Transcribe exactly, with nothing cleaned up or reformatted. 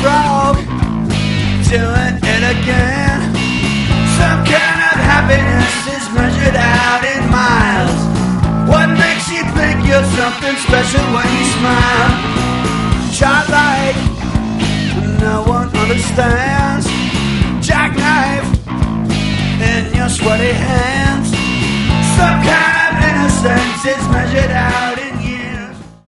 broke, doing it again. Some kind of happiness is measured out in miles. What makes you think you're something special when you smile? Childlike, no one understands. Jackknife in your sweaty hands. Some kind of innocence is measured out in